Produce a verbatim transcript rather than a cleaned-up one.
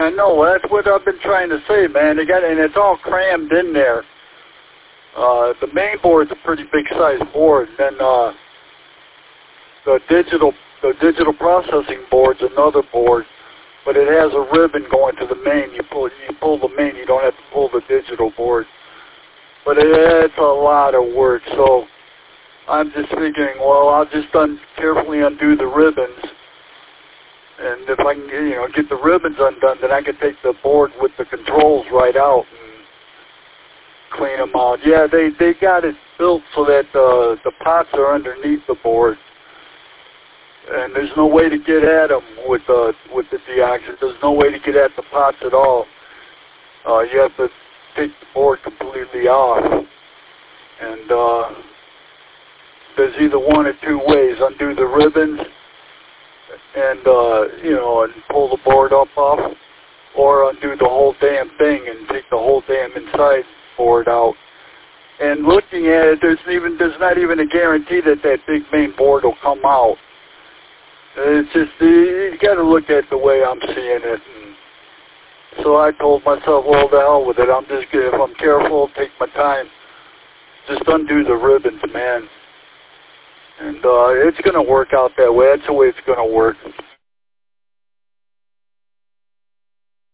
I know, that's what I've been trying to say, man. They got, and it's all crammed in there. Uh, the main board's a pretty big size board, and then uh, the digital the digital processing board's another board, but it has a ribbon going to the main. You pull you pull the main, you don't have to pull the digital board. But it, it's a lot of work, so I'm just thinking, well, I'll just un carefully undo the ribbons. And if I can, you know, get the ribbons undone, then I can take the board with the controls right out and clean them out. Yeah, they they got it built so that uh, the pots are underneath the board, and there's no way to get at them with the with the deoxit. There's no way to get at the pots at all. Uh, you have to take the board completely off, and uh, there's either one or two ways: undo the ribbons and, uh, you know, and pull the board up off, or undo the whole damn thing and take the whole damn inside board out. And looking at it, there's even there's not even a guarantee that that big main board will come out. It's just, you got to look at the way I'm seeing it. And so I told myself, well, the hell with it. I'm just gonna, if I'm careful, take my time, just undo the ribbons, man. And uh, it's going to work out that way. That's the way it's going to work.